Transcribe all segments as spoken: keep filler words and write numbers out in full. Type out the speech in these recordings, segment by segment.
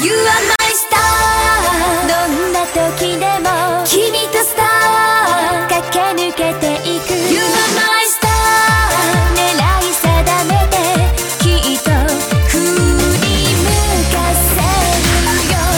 You are my star どんな時でも君とスター駆け抜けていく You are my star 狙い定めてきっと振り向かせるよ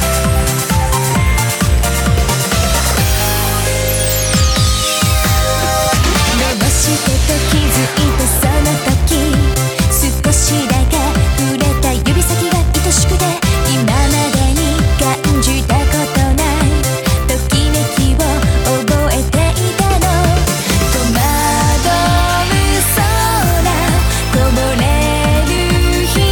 どうしてと気づいてその時少しだけ触れた指先が愛しくて今までに感じたことないときめきを覚えていたの戸惑う空こぼれる光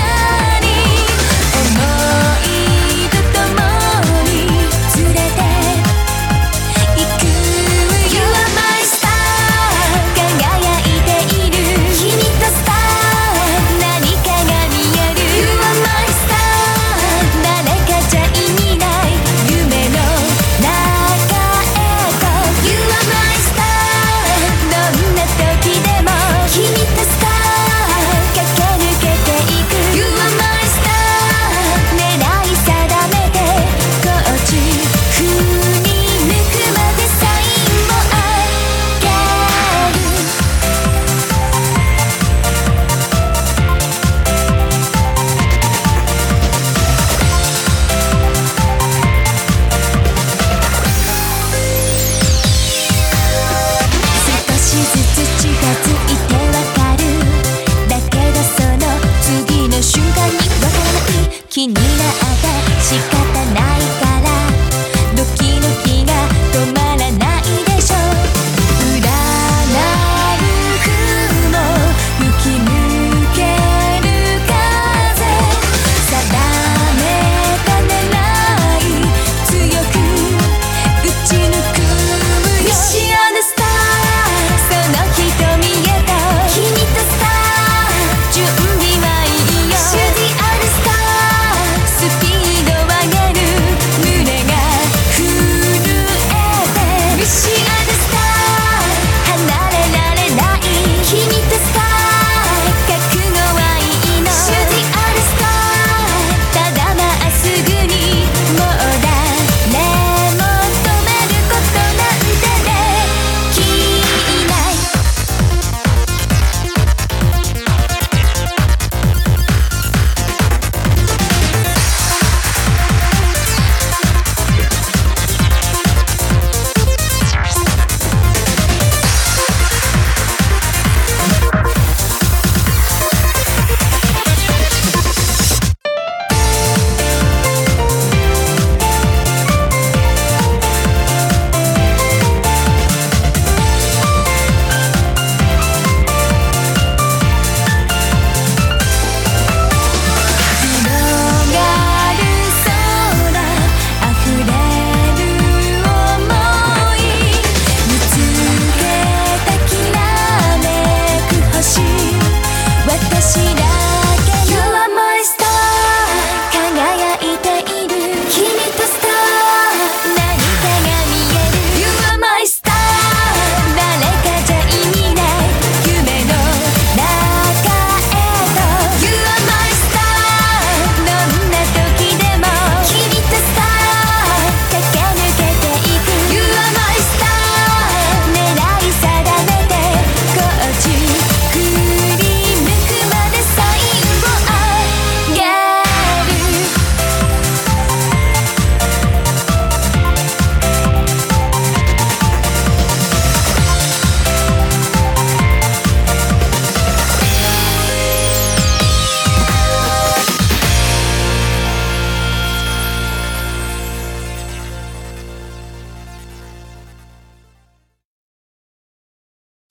思いとともに連れて行く You are my star 輝いている君とスター何かが見える You are my star 誰かじゃ意味ない夢の中へと You are my star どんな時でも君とスター駆け抜けていく You are my star 狙い定めてこっち振り向くまでサインをあげる少しずつ近づいてわかるだけどその次の瞬間にわからない気になってしか